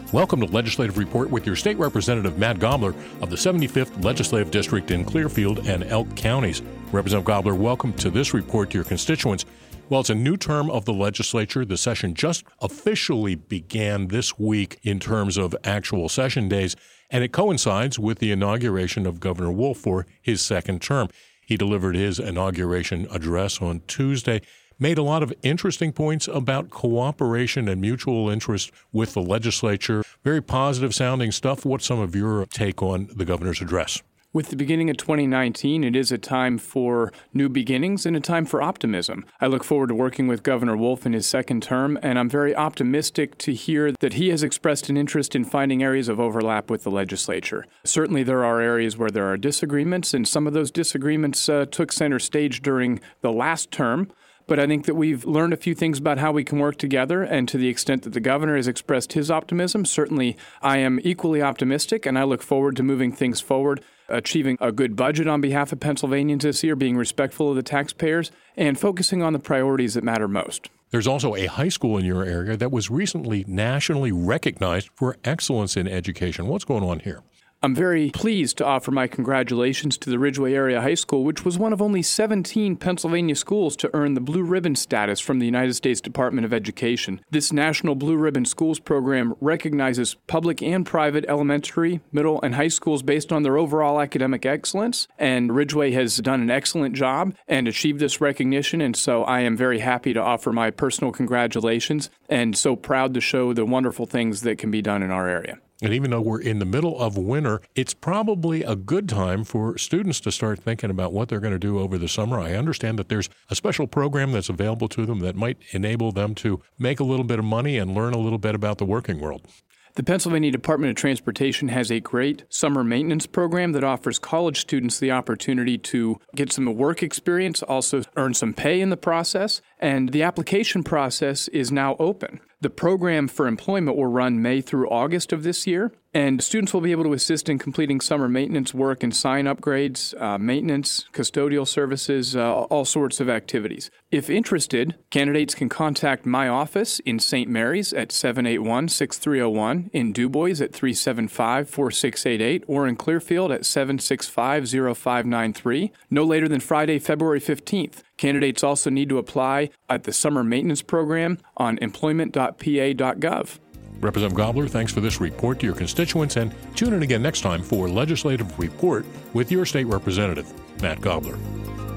Welcome to Legislative Report with your State Representative Matt Gobler of the 75th Legislative District in Clearfield and Elk Counties. Representative Gobler, welcome to this report to your constituents. Well, it's a new term of the legislature. The session just officially began this week in terms of actual session days, and it coincides with the inauguration of Governor Wolf for his second term. He delivered his inauguration address on Tuesday, made a lot of interesting points about cooperation and mutual interest with the legislature. Very positive sounding stuff. What's some of your take on the governor's address? With the beginning of 2019, it is a time for new beginnings and a time for optimism. I look forward to working with Governor Wolf in his second term, and I'm very optimistic to hear that he has expressed an interest in finding areas of overlap with the legislature. Certainly there are areas where there are disagreements, and some of those disagreements took center stage during the last term. But I think that we've learned a few things about how we can work together, and to the extent that the governor has expressed his optimism, certainly I am equally optimistic, and I look forward to moving things forward, achieving a good budget on behalf of Pennsylvanians this year, being respectful of the taxpayers, and focusing on the priorities that matter most. There's also a high school in your area that was recently nationally recognized for excellence in education. What's going on here? I'm very pleased to offer my congratulations to the Ridgeway Area High School, which was one of only 17 Pennsylvania schools to earn the Blue Ribbon status from the United States Department of Education. This National Blue Ribbon Schools program recognizes public and private elementary, middle, and high schools based on their overall academic excellence, and Ridgeway has done an excellent job and achieved this recognition, and so I am very happy to offer my personal congratulations and so proud to show the wonderful things that can be done in our area. And even though we're in the middle of winter, it's probably a good time for students to start thinking about what they're going to do over the summer. I understand that there's a special program that's available to them that might enable them to make a little bit of money and learn a little bit about the working world. The Pennsylvania Department of Transportation has a great summer maintenance program that offers college students the opportunity to get some work experience, also earn some pay in the process, and the application process is now open. The program for employment will run May through August of this year, and students will be able to assist in completing summer maintenance work and sign upgrades, maintenance, custodial services, all sorts of activities. If interested, candidates can contact my office in St. Mary's at 781-6301, in DuBois at 375-4688, or in Clearfield at 765-0593, no later than Friday, February 15th. Candidates also need to apply at the Summer Maintenance Program on employment.pa.gov. Representative Gobler, thanks for this report to your constituents, and tune in again next time for Legislative Report with your state representative, Matt Gobler.